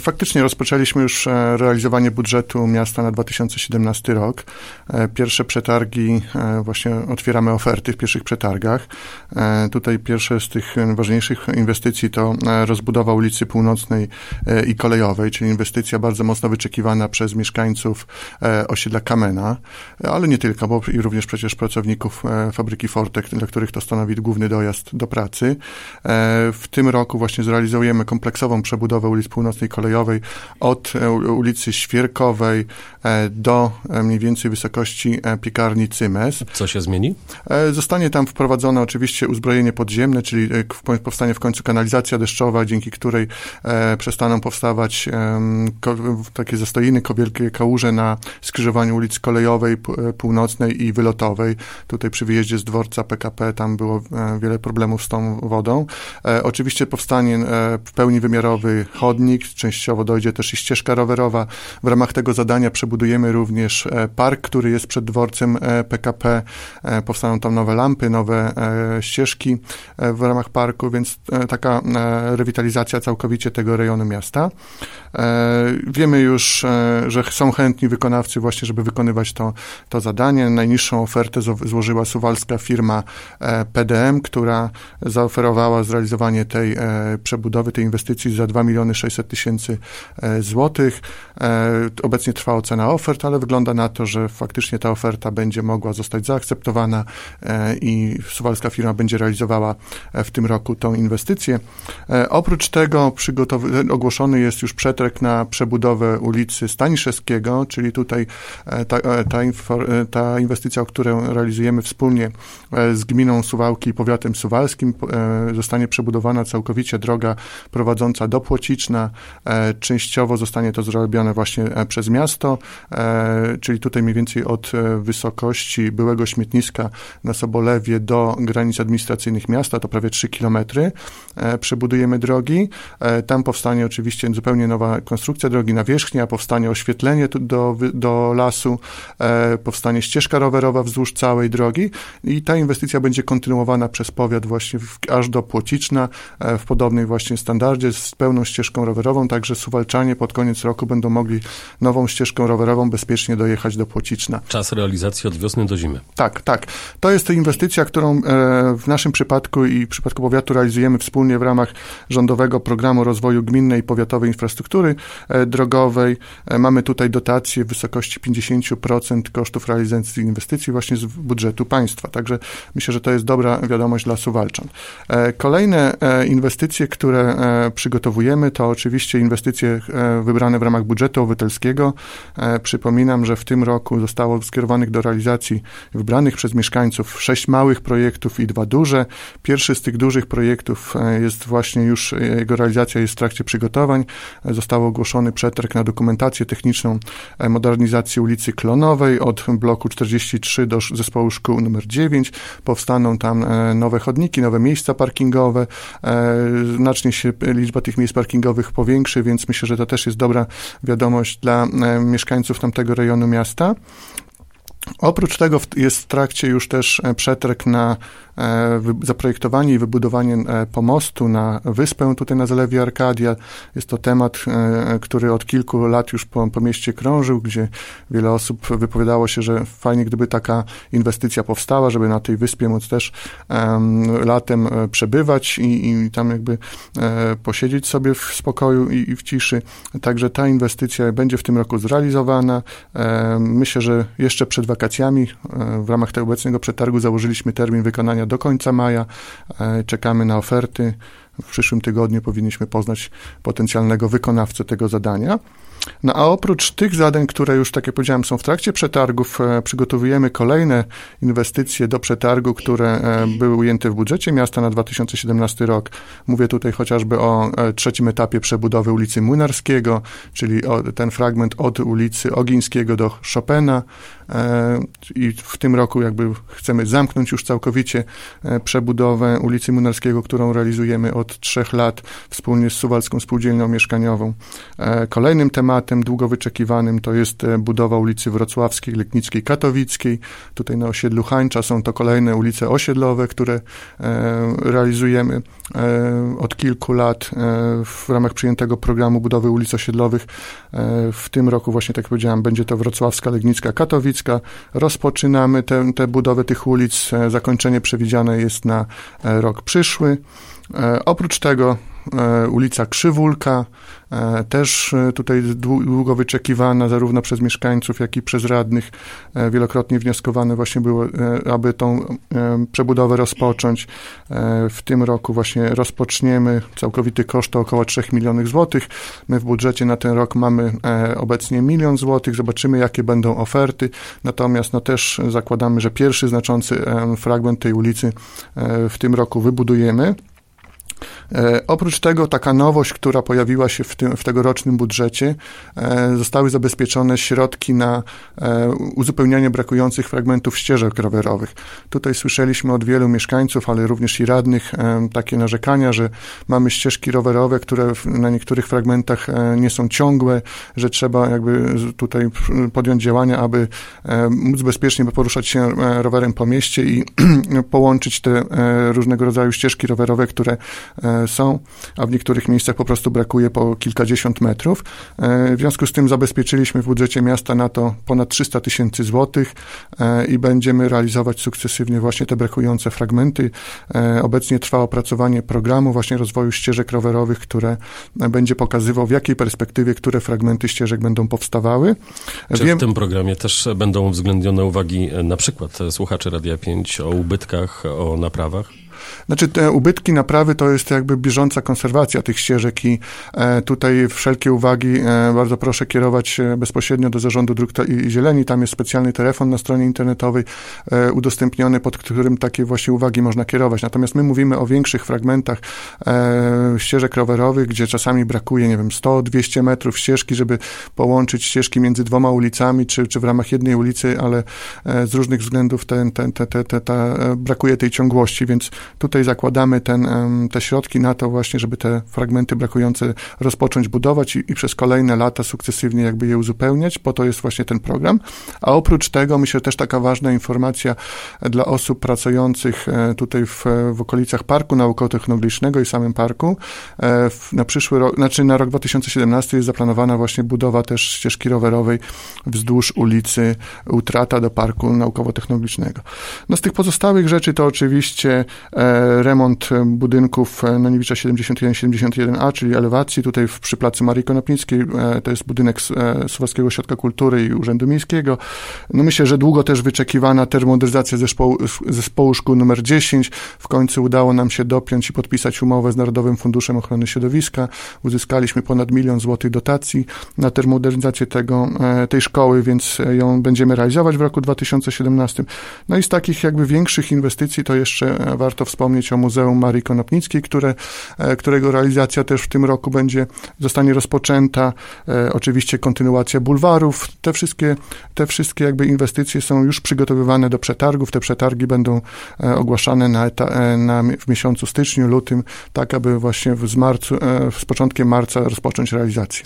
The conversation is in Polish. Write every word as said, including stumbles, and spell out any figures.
Faktycznie rozpoczęliśmy już realizowanie budżetu miasta na dwa tysiące siedemnasty rok. Pierwsze przetargi, właśnie otwieramy oferty w pierwszych przetargach. Tutaj pierwsze z tych ważniejszych inwestycji to rozbudowa ulicy Północnej i Kolejowej, czyli inwestycja bardzo mocno wyczekiwana przez mieszkańców osiedla Kamena, ale nie tylko, bo i również przecież pracowników fabryki Fortek, dla których to stanowi główny dojazd do pracy. W tym roku właśnie zrealizujemy kompleksową przebudowę ulic Północnej i Kolejowej od ulicy Świerkowej do mniej więcej wysokości piekarni Cymes. Co się zmieni? Zostanie tam wprowadzone oczywiście uzbrojenie podziemne, czyli powstanie w końcu kanalizacja deszczowa, dzięki której przestaną powstawać takie zastoiny, wielkie kałuże na skrzyżowaniu ulic Kolejowej, Północnej i Wylotowej. Tutaj przy wyjeździe z dworca P K P tam było wiele problemów z tą wodą. Oczywiście powstanie w pełni wymiarowy chodnik, częściowo dojdzie też i ścieżka rowerowa. W ramach tego zadania przebudujemy również park, który jest przed dworcem P K P. Powstaną tam nowe lampy, nowe ścieżki w ramach parku, więc taka rewitalizacja całkowicie tego rejonu miasta. Wiemy już, że są chętni wykonawcy właśnie, żeby wykonywać to, to zadanie. Najniższą ofertę złożyła suwalska firma P D M, która zaoferowała zrealizowanie tej przebudowy, tej inwestycji za dwa miliony sześćset tysięcy złotych. Obecnie trwa ocena ofert, ale wygląda na to, że faktycznie ta oferta będzie mogła zostać zaakceptowana i suwalska firma będzie realizowała w tym roku tą inwestycję. Oprócz tego przygotow- ogłoszony jest już przetarg na przebudowę ulicy Staniszewskiego, czyli tutaj ta, ta, infor- ta inwestycja, którą realizujemy wspólnie z gminą Suwałki i powiatem suwalskim, zostanie przebudowana całkowicie droga prowadząca do Płociczna. Częściowo zostanie to zrobione właśnie przez miasto, czyli tutaj mniej więcej od wysokości byłego śmietniska na Sobolewie do granic administracyjnych miasta, to prawie trzy kilometry. Przebudujemy drogi. Tam powstanie oczywiście zupełnie nowa konstrukcja drogi nawierzchnia, powstanie oświetlenie do, do lasu, powstanie ścieżka rowerowa wzdłuż całej drogi i ta inwestycja będzie kontynuowana przez powiat właśnie w, aż do Płociczna w podobnej właśnie standardzie z pełną ścieżką rowerową, także suwalczanie pod koniec roku będą mogli nową ścieżką rowerową bezpiecznie dojechać do Płociczna. Czas realizacji od wiosny do zimy. Tak, tak. To jest ta inwestycja, którą w naszym przypadku i w przypadku powiatu realizujemy wspólnie w ramach rządowego programu rozwoju gminnej i powiatowej infrastruktury drogowej. Mamy tutaj dotację w wysokości pięćdziesiąt procent kosztów realizacji inwestycji właśnie z budżetu państwa. Także myślę, że to jest dobra wiadomość dla suwalczan. Kolejne inwestycje, które przygotowujemy, to oczywiście inwestycje wybrane w ramach budżetu obywatelskiego. Przypominam, że w tym roku zostało skierowanych do realizacji wybranych przez mieszkańców sześć małych projektów i dwa duże. Pierwszy z tych dużych projektów jest właśnie już, jego realizacja jest w trakcie przygotowań. Został ogłoszony przetarg na dokumentację techniczną modernizacji ulicy Klonowej od bloku czterdzieści trzy do zespołu szkół numer dziewięć. Powstaną tam nowe chodniki, nowe miejsca parkingowe. Znacznie się liczba tych miejsc parkingowych powiększy, więc myślę, że to też jest dobra wiadomość dla mieszkańców tamtego rejonu miasta. Oprócz tego jest w trakcie już też przetarg na zaprojektowanie i wybudowanie pomostu na wyspę tutaj na Zalewie Arkadia. Jest to temat, który od kilku lat już po, po mieście krążył, gdzie wiele osób wypowiadało się, że fajnie gdyby taka inwestycja powstała, żeby na tej wyspie móc też um, latem przebywać i, i tam jakby e, posiedzieć sobie w spokoju i, i w ciszy. Także ta inwestycja będzie w tym roku zrealizowana. E, myślę, że jeszcze przed wakacjami e, w ramach tego obecnego przetargu założyliśmy termin wykonania do końca maja. Czekamy na oferty. W przyszłym tygodniu powinniśmy poznać potencjalnego wykonawcę tego zadania. No a oprócz tych zadań, które już, tak jak powiedziałem, są w trakcie przetargów, przygotowujemy kolejne inwestycje do przetargu, które były ujęte w budżecie miasta na dwa tysiące siedemnasty rok. Mówię tutaj chociażby o trzecim etapie przebudowy ulicy Młynarskiego, czyli ten fragment od ulicy Ogińskiego do Chopina. I w tym roku jakby chcemy zamknąć już całkowicie przebudowę ulicy Młynarskiego, którą realizujemy od od trzech lat wspólnie z Suwalską Spółdzielnią Mieszkaniową. Kolejnym tematem długo wyczekiwanym to jest budowa ulicy Wrocławskiej, Legnickiej, Katowickiej. Tutaj na osiedlu Hańcza są to kolejne ulice osiedlowe, które realizujemy od kilku lat w ramach przyjętego programu budowy ulic osiedlowych. W tym roku właśnie, tak jak powiedziałem, będzie to Wrocławska, Legnicka, Katowicka. Rozpoczynamy tę, tę budowę tych ulic. Zakończenie przewidziane jest na rok przyszły. Oprócz tego ulica Krzywulka, też tutaj długo wyczekiwana zarówno przez mieszkańców, jak i przez radnych. Wielokrotnie wnioskowane właśnie było, aby tą przebudowę rozpocząć. W tym roku właśnie rozpoczniemy. Całkowity koszt to około trzech milionów złotych. My w budżecie na ten rok mamy obecnie milion złotych. Zobaczymy, jakie będą oferty. Natomiast no też zakładamy, że pierwszy znaczący fragment tej ulicy w tym roku wybudujemy. E, oprócz tego taka nowość, która pojawiła się w, tym, w tegorocznym budżecie, e, zostały zabezpieczone środki na e, uzupełnianie brakujących fragmentów ścieżek rowerowych. Tutaj słyszeliśmy od wielu mieszkańców, ale również i radnych e, takie narzekania, że mamy ścieżki rowerowe, które w, na niektórych fragmentach e, nie są ciągłe, że trzeba jakby tutaj podjąć działania, aby e, móc bezpiecznie poruszać się e, rowerem po mieście i połączyć te e, różnego rodzaju ścieżki rowerowe, które e, są, a w niektórych miejscach po prostu brakuje po kilkadziesiąt metrów. W związku z tym zabezpieczyliśmy w budżecie miasta na to ponad trzysta tysięcy złotych i będziemy realizować sukcesywnie właśnie te brakujące fragmenty. Obecnie trwa opracowanie programu właśnie rozwoju ścieżek rowerowych, które będzie pokazywał, w jakiej perspektywie które fragmenty ścieżek będą powstawały. Czy Wiem, w tym programie też będą uwzględnione uwagi na przykład słuchaczy Radia pięć o ubytkach, o naprawach? Znaczy te ubytki, naprawy to jest jakby bieżąca konserwacja tych ścieżek i e, tutaj wszelkie uwagi e, bardzo proszę kierować e, bezpośrednio do Zarządu Dróg i Zieleni. Tam jest specjalny telefon na stronie internetowej e, udostępniony, pod którym takie właśnie uwagi można kierować. Natomiast my mówimy o większych fragmentach e, ścieżek rowerowych, gdzie czasami brakuje, nie wiem, sto dwieście metrów ścieżki, żeby połączyć ścieżki między dwoma ulicami, czy, czy w ramach jednej ulicy, ale e, z różnych względów te, te, te, te, te, te, brakuje tej ciągłości, więc tutaj zakładamy ten, te środki na to właśnie, żeby te fragmenty brakujące rozpocząć budować i, i przez kolejne lata sukcesywnie jakby je uzupełniać. Po to jest właśnie ten program. A oprócz tego, myślę, też taka ważna informacja dla osób pracujących tutaj w, w okolicach Parku Naukowo-Technologicznego i samym parku. Na przyszły rok, znaczy na rok dwa tysiące siedemnasty jest zaplanowana właśnie budowa też ścieżki rowerowej wzdłuż ulicy Utrata do Parku Naukowo-Technologicznego. No z tych pozostałych rzeczy to oczywiście remont budynków na Niewicza siedemdziesiąt jeden siedemdziesiąt jeden a, czyli elewacji tutaj w, przy placu Marii Konopnickiej. To jest budynek Suwalskiego Ośrodka Kultury i Urzędu Miejskiego. No myślę, że długo też wyczekiwana termomodernizacja zespołu, zespołu szkół numer dziesięć. W końcu udało nam się dopiąć i podpisać umowę z Narodowym Funduszem Ochrony Środowiska. Uzyskaliśmy ponad milion złotych dotacji na termomodernizację tego, tej szkoły, więc ją będziemy realizować w roku dwa tysiące siedemnastym. No i z takich jakby większych inwestycji to jeszcze warto wspomnieć o Muzeum Marii Konopnickiej, które, którego realizacja też w tym roku będzie, zostanie rozpoczęta. E, oczywiście kontynuacja bulwarów. Te wszystkie, te wszystkie jakby inwestycje są już przygotowywane do przetargów. Te przetargi będą e, ogłaszane na, eta, e, na, w miesiącu styczniu, lutym, tak aby właśnie z, marcu, e, z początkiem marca rozpocząć realizację.